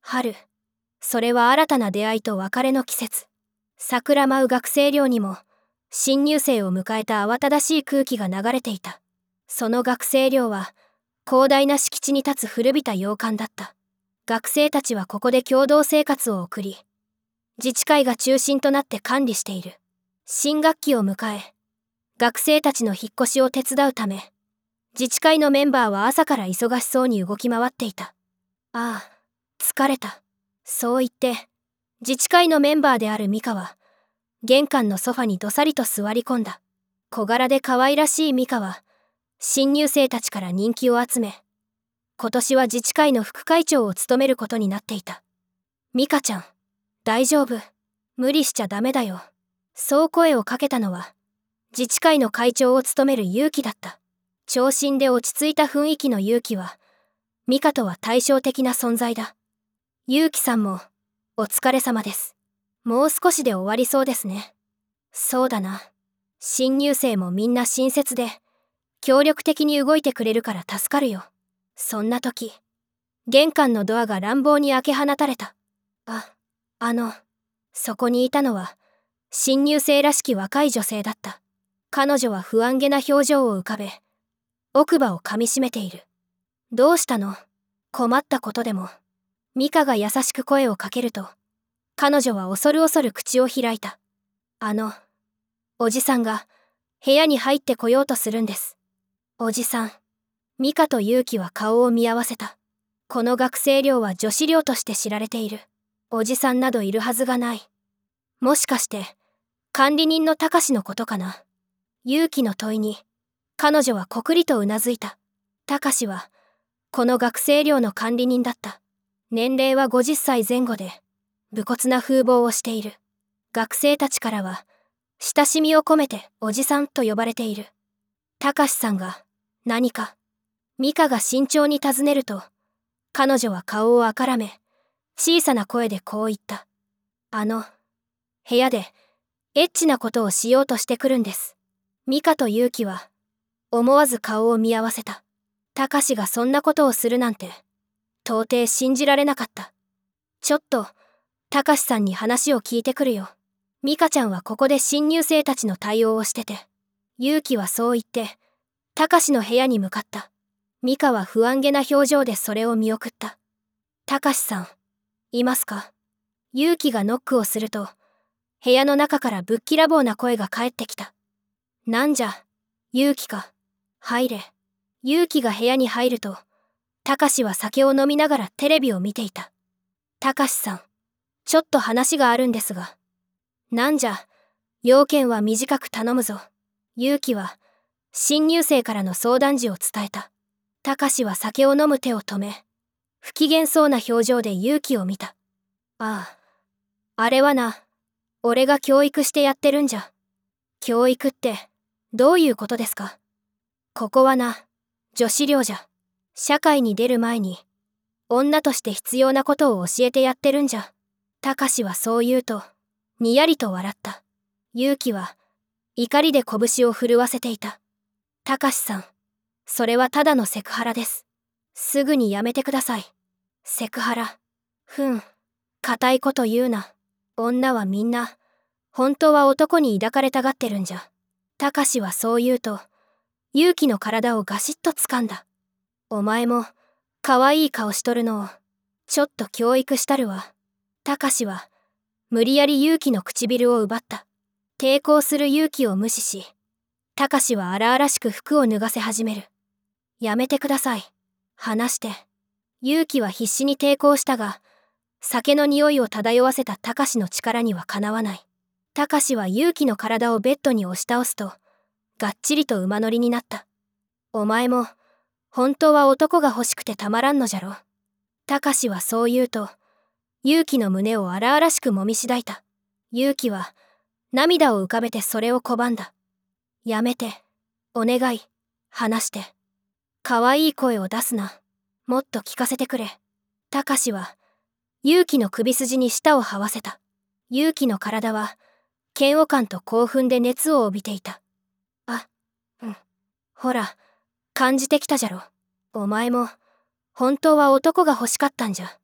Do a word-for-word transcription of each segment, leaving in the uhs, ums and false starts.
春、それは新たな出会いと別れの季節。桜舞う学生寮にも、新入生を迎えた慌ただしい空気が流れていた。その学生寮は、広大な敷地に立つ古びた洋館だった。学生たちはここで共同生活を送り、自治会が中心となって管理している。新学期を迎え、学生たちの引っ越しを手伝うため、自治会のメンバーは朝から忙しそうに動き回っていた。ああ、疲れた。そう言って、自治会のメンバーであるミカは、玄関のソファにどさりと座り込んだ。小柄で可愛らしいミカは、新入生たちから人気を集め、今年は自治会の副会長を務めることになっていた。ミカちゃん、大丈夫。無理しちゃダメだよ。そう声をかけたのは、自治会の会長を務める勇気だった。長身で落ち着いた雰囲気の勇気は、ミカとは対照的な存在だ。勇気さんも、お疲れ様です。もう少しで終わりそうですね。そうだな。新入生もみんな親切で、協力的に動いてくれるから助かるよ。そんな時、玄関のドアが乱暴に開け放たれた。あ、あの、そこにいたのは、新入生らしき若い女性だった。彼女は不安げな表情を浮かべ、奥歯を噛みしめている。どうしたの？困ったことでも。ミカが優しく声をかけると、彼女は恐る恐る口を開いた。あの、おじさんが部屋に入ってこようとするんです。おじさん。ミカとユウキは顔を見合わせた。この学生寮は女子寮として知られている。おじさんなどいるはずがない。もしかして、管理人のたかしのことかな。ユウキの問いに、彼女はこくりとうなずいた。たかしは、この学生寮の管理人だった。年齢はごじゅっさいぜん後で、武骨な風貌をしている。学生たちからは、親しみを込めておじさんと呼ばれている。たかしさんが、何か、ミカが慎重に尋ねると、彼女は顔をあからめ、小さな声でこう言った。あの、部屋で、エッチなことをしようとしてくるんです。ミカとユウキは、思わず顔を見合わせた。たかしがそんなことをするなんて、到底信じられなかった。ちょっと、たかしさんに話を聞いてくるよ。ミカちゃんはここで新入生たちの対応をしてて、ユウキはそう言って、たかしの部屋に向かった。ミカは不安げな表情でそれを見送った。たかしさん、いますか？ユウキがノックをすると、部屋の中からぶっきらぼうな声が返ってきた。なんじゃ、ユウキか。入れ。ユウキが部屋に入ると、たかしは酒を飲みながらテレビを見ていた。たかしさん、ちょっと話があるんですが。なんじゃ、要件は短く頼むぞ。ユウキは、新入生からの相談時を伝えた。たかしは酒を飲む手を止め、不機嫌そうな表情でユウキを見た。ああ、あれはな、俺が教育してやってるんじゃ。教育って、どういうことですか？ここはな、女子寮じゃ。社会に出る前に、女として必要なことを教えてやってるんじゃ。たかしはそう言うと、にやりと笑った。ユウキは、怒りで拳を震わせていた。たかしさん、それはただのセクハラです。すぐにやめてください。セクハラ。ふん、固いこと言うな。女はみんな、本当は男に抱かれたがってるんじゃ。たかしはそう言うと、ユウキの体をガシッと掴んだ。お前も、可愛い顔しとるのを、ちょっと教育したるわ。たかしは、無理やりユウキの唇を奪った。抵抗するユウキを無視し、たかしは荒々しく服を脱がせ始める。やめてください。離して。ユウキは必死に抵抗したが、酒の匂いを漂わせたたかしの力にはかなわない。たかしはユウキの体をベッドに押し倒すと、がっちりと馬乗りになった。お前も、本当は男が欲しくてたまらんのじゃろ。たかしはそう言うと、ユウキの胸を荒々しくもみしだいた。ユウキは、涙を浮かべてそれを拒んだ。やめて、お願い、話して。可愛い声を出すな。もっと聞かせてくれ。たかしは、ユウキの首筋に舌を這わせた。ユウキの体は、嫌悪感と興奮で熱を帯びていた。あ、うん。ほら、感じてきたじゃろ。お前も、本当は男が欲しかったんじゃ。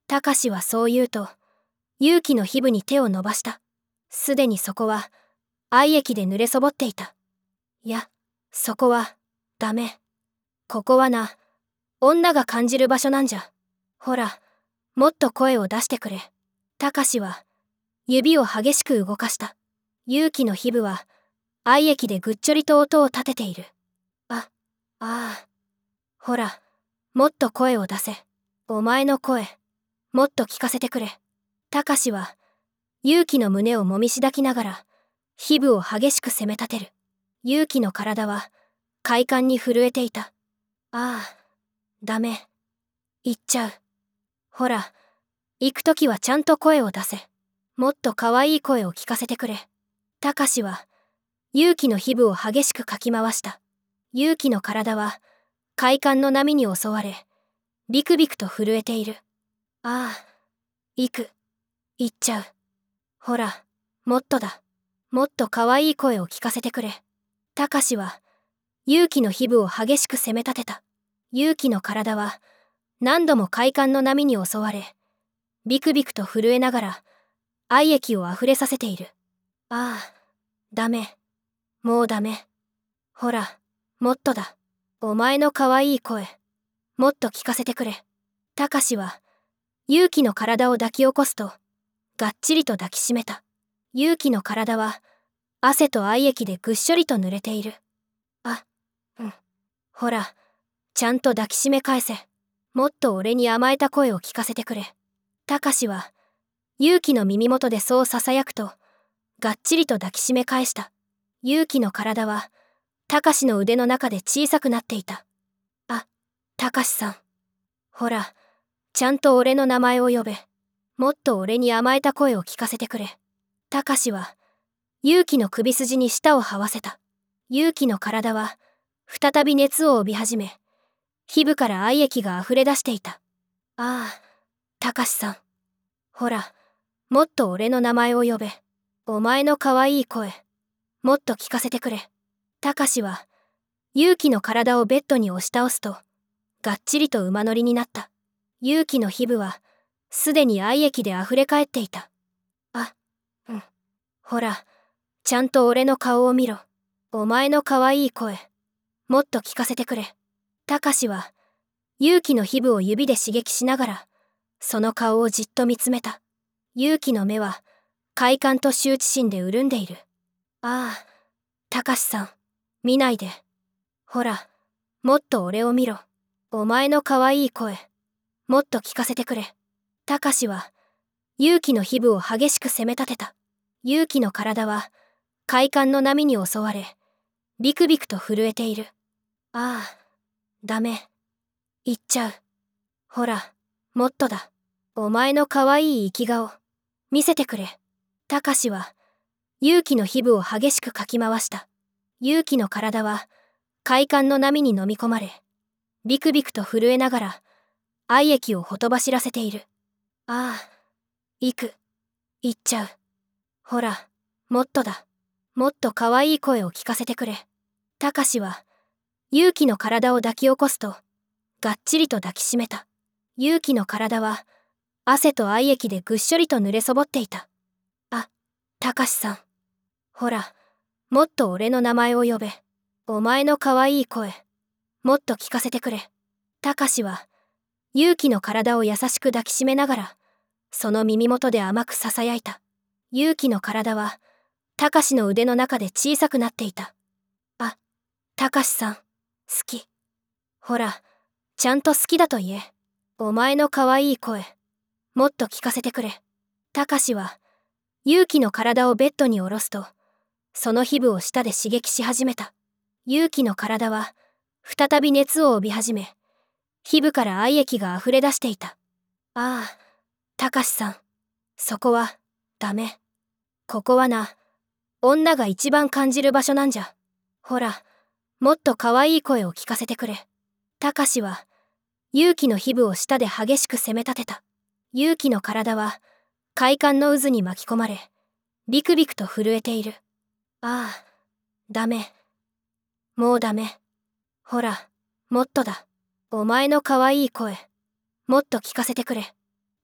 たかしはそう言うと、勇気の皮膚に手を伸ばした。すでにそこは、愛液で濡れそぼっていた。いや、そこは、ダメ。ここはな、女が感じる場所なんじゃ。ほら、もっと声を出してくれ。たかしは、指を激しく動かした。勇気の皮膚は、愛液でぐっちょりと音を立てている。あ、ああ。ほら、もっと声を出せ。お前の声、もっと聞かせてくれ。たかしは、勇気の胸をもみしだきながら、皮膚を激しく責め立てる。勇気の体は、快感に震えていた。ああ、ダメ。行っちゃう。ほら、行くときはちゃんと声を出せ。もっと可愛い声を聞かせてくれ。たかしは、勇気の皮膚を激しくかき回した。勇気の体は、快感の波に襲われ、ビクビクと震えている。ああ、行く。行っちゃう。ほら、もっとだ。もっと可愛い声を聞かせてくれ。たかしは、勇気の皮膚を激しく責め立てた。勇気の体は、何度も快感の波に襲われ、ビクビクと震えながら、愛液を溢れさせている。ああ、ダメ。もうダメ。ほら、もっとだ。お前の可愛い声、もっと聞かせてくれ。たかしは、勇気の体を抱き起こすと、がっちりと抱きしめた。勇気の体は、汗と愛液でぐっしょりと濡れている。あ、うん。ほら、ちゃんと抱きしめ返せ。もっと俺に甘えた声を聞かせてくれ。たかしは、勇気の耳元でそう囁くと、がっちりと抱きしめ返した。勇気の体は、たかしの腕の中で小さくなっていた。あ、たかしさん。ほら、ちゃんと俺の名前を呼べ。もっと俺に甘えた声を聞かせてくれ。たかしは、勇気の首筋に舌を這わせた。勇気の体は、再び熱を帯び始め、皮膚から愛液が溢れ出していた。ああ、たかしさん。ほら、もっと俺の名前を呼べ。お前の可愛い声、もっと聞かせてくれ。たかしは、勇気の体をベッドに押し倒すと、がっちりと馬乗りになった。勇気の皮膚は、すでに愛液で溢れ返っていた。あ、うん。ほら、ちゃんと俺の顔を見ろ。お前の可愛い声、もっと聞かせてくれ。たかしは、勇気の皮膚を指で刺激しながら、その顔をじっと見つめた。勇気の目は、快感と羞恥心で潤んでいる。ああ、たかしさん、見ないで。ほら、もっと俺を見ろ。お前の可愛い声、もっと聞かせてくれ。たかしは、勇気の皮膚を激しく責め立てた。勇気の体は、快感の波に襲われ、ビクビクと震えている。ああ、ダメ。行っちゃう。ほら、もっとだ。お前の可愛い生き顔、見せてくれ。たかしは、勇気の皮膚を激しくかき回した。勇気の体は、快感の波に飲み込まれ、ビクビクと震えながら、愛液をほとばしらせている。ああ、行く。行っちゃう。ほら、もっとだ。もっと可愛い声を聞かせてくれ。たかしは、勇気の体を抱き起こすと、がっちりと抱きしめた。勇気の体は、汗と愛液でぐっしょりと濡れそぼっていた。あ、たかしさん。ほら、もっと俺の名前を呼べ。お前の可愛い声、もっと聞かせてくれ。たかしは、勇気の体を優しく抱きしめながら、その耳元で甘く囁いた。勇気の体は、たかしの腕の中で小さくなっていた。あ、たかしさん、好き。ほら、ちゃんと好きだと言え。お前の可愛い声、もっと聞かせてくれ。たかしは、勇気の体をベッドに下ろすと、その皮膚を舌で刺激し始めた。勇気の体は、再び熱を帯び始め、皮膚から愛液が溢れ出していた。ああ、たかしさん、そこは、ダメ。ここはな、女が一番感じる場所なんじゃ。ほら、もっと可愛い声を聞かせてくれ。たかしは、勇気の皮膚を舌で激しく責め立てた。勇気の体は、快感の渦に巻き込まれ、ビクビクと震えている。ああ、ダメ。もうダメ。ほら、もっとだ。お前の可愛い声、もっと聞かせてくれ。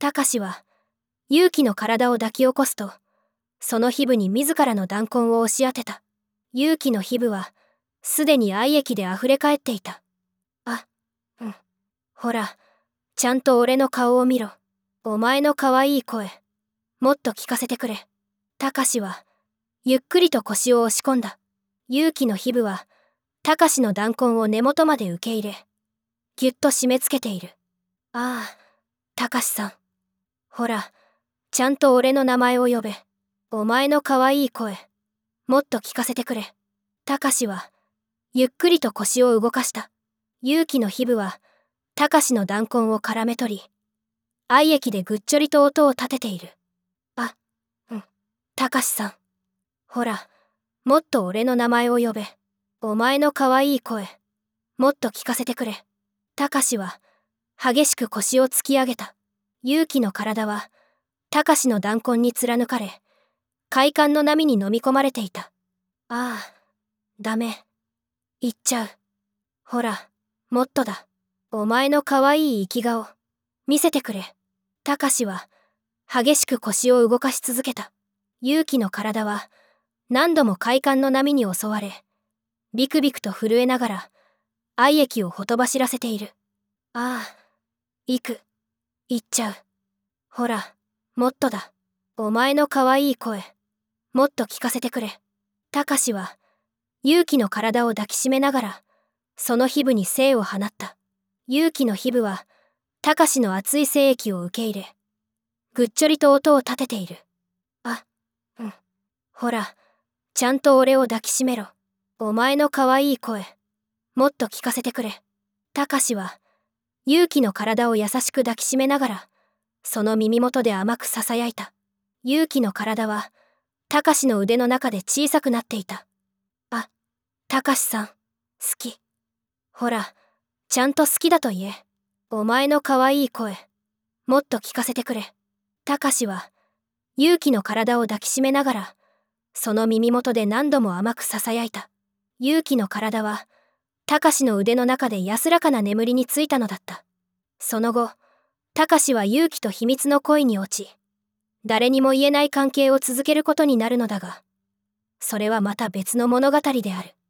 たかしは、勇気の体を抱き起こすと、その皮膚に自らの弾痕を押し当てた。勇気の皮膚は、すでに愛液で溢れ返っていた。あ、うん。ほら、ちゃんと俺の顔を見ろ。お前の可愛い声、もっと聞かせてくれ。たかしは、ゆっくりと腰を押し込んだ。勇気の皮膚は、たかしの弾痕を根元まで受け入れ、ぎゅっと締め付けている。ああ、たかしさん。ほら、ちゃんと俺の名前を呼べ。お前の可愛い声、もっと聞かせてくれ。たかしは、ゆっくりと腰を動かした。勇気の皮膚は、たかしの弾痕を絡め取り、愛液でぐっちょりと音を立てている。あ、うん、たかしさん。ほら、もっと俺の名前を呼べ。お前の可愛い声、もっと聞かせてくれ。たかしは、激しく腰を突き上げた。勇気の体は、たかしの弾痕に貫かれ、快感の波に飲み込まれていた。ああ、ダメ。言っちゃう。ほら、もっとだ。お前の可愛い生き顔、見せてくれ。たかしは、激しく腰を動かし続けた。勇気の体は、何度も快感の波に襲われ、ビクビクと震えながら、愛液をほとばしらせている。ああ、行く。行っちゃう。ほら、もっとだ。お前の可愛い声、もっと聞かせてくれ。たかしは、勇気の体を抱きしめながら、その皮膚に精を放った。勇気の皮膚は、たかしの熱い精液を受け入れ、ぐっちょりと音を立てている。あ、うん。ほら、ちゃんと俺を抱きしめろ。お前の可愛い声、もっと聞かせてくれ。たかしは、勇気の体を優しく抱きしめながら、その耳元で甘く囁いた。勇気の体は、たかしの腕の中で小さくなっていた。あ、たかしさん、好き。ほら、ちゃんと好きだと言え。お前の可愛い声、もっと聞かせてくれ。たかしは、勇気の体を抱きしめながら、その耳元で何度も甘く囁いた。勇気の体は、たかしの腕の中で安らかな眠りについたのだった。その後、たかしは勇気と秘密の恋に落ち、誰にも言えない関係を続けることになるのだが、それはまた別の物語である。